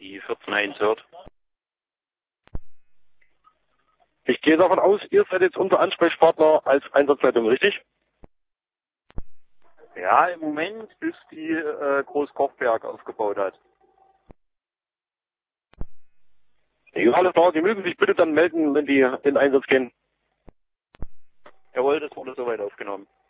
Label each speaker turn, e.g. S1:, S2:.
S1: die 14.1 hört.
S2: Ich gehe davon aus, ihr seid jetzt unser Ansprechpartner als Einsatzleitung, richtig?
S1: Ja, im Moment, bis die Großkochberg aufgebaut hat.
S2: Ja, alles klar, Sie mögen sich bitte dann melden, wenn die in Einsatz gehen.
S1: Jawohl, das wurde soweit aufgenommen.